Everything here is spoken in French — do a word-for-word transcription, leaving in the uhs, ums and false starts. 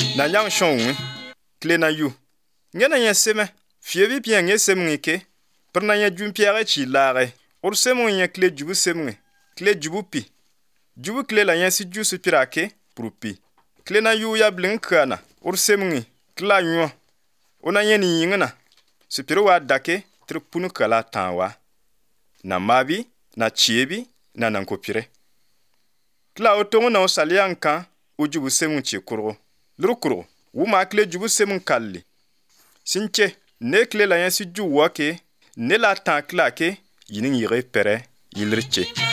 Na yang shong kle na yu. Ngena yen seme. Fiebi bien nge semnge ke. Per na yen jun pierre chi lare. Or semon yen kle jubu semnge. Kle jubu pi. Jubu kle la yen si ju su pirake pour pi. Kle na yu ya blin kana. Or semnge. Kla nyo. Ona yen ni yingana. Su piru wa dake tri punu kala tanwa. Na mabi, na chiebi, na nankopire. Kla otongo na osalian kan ujubu semun chi kuro. Luru kuro, wuma kle jubu semun kalli. Sinche, ne kle la yansi ju wake, ne la tan kla ke, yining yire pere, yilriche.